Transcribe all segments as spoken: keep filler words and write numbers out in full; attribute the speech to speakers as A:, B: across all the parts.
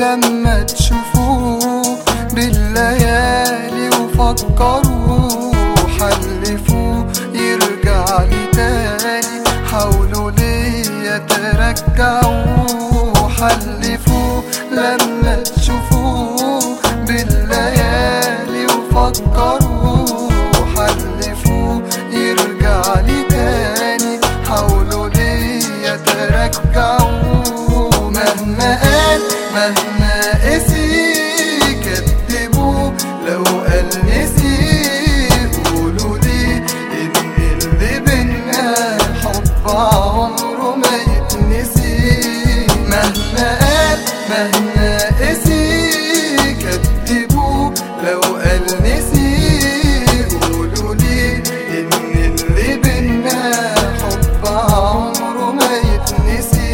A: لما تشوفوه بالليالي وفكروا حلفوا يرجع لي تاني، حاولوا ليا ترجعوا حلفوا لما تشوفوه بالليالي وفكروا حلفوا يرجع لي تاني، حاولوا ليا ترجعوا. مهما قال مهما قسي كدبوه، لو قال نسي قولوا لي ان اللي بينا حب عمره ما يتنسي. مهما قال مهما قسي كدبوه، لو قال نسي قولوا لي ان اللي بينا حب عمره ما يتنسي.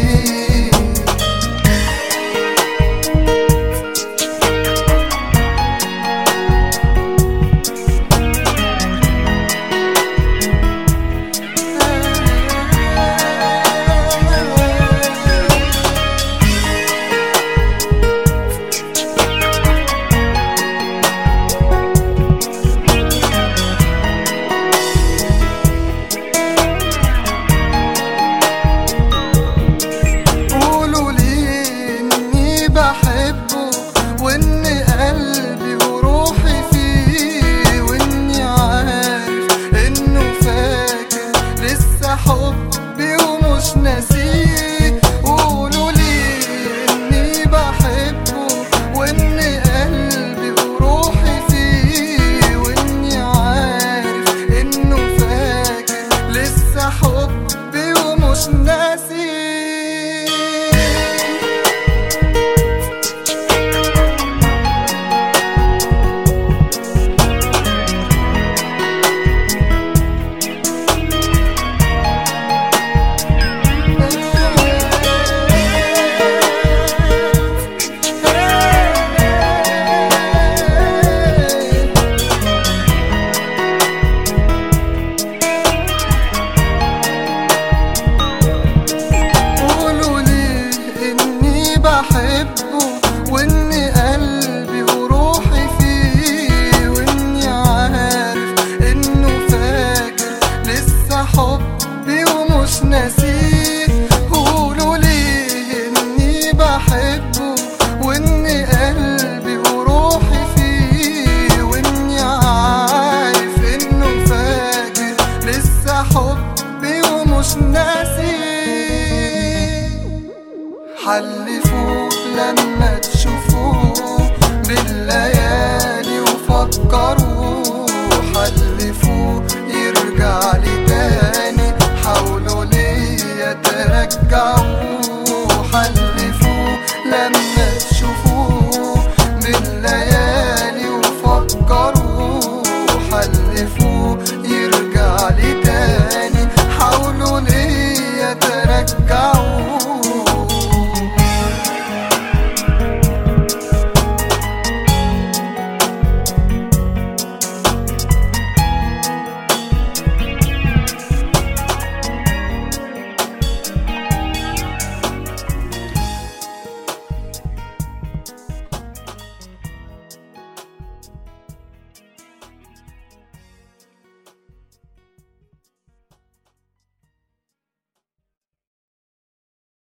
A: حبي ومش ناسيه، قولوا لي اني بحبه واني قلبي وروحي فيه، واني عارف انه فاكر لسه حبي ومش ناسيه. بحبه واني قلبي وروحي فيه، واني عارف انه فاكر لسه حبي ومش ناسيه. قولوا لي اني بحبه واني قلبي وروحي فيه، واني عارف انه فاكر لسه حبي ومش ناسيه. حلفوا لما تشوفوه بالليالي وفكروا حلفوا يرجع لي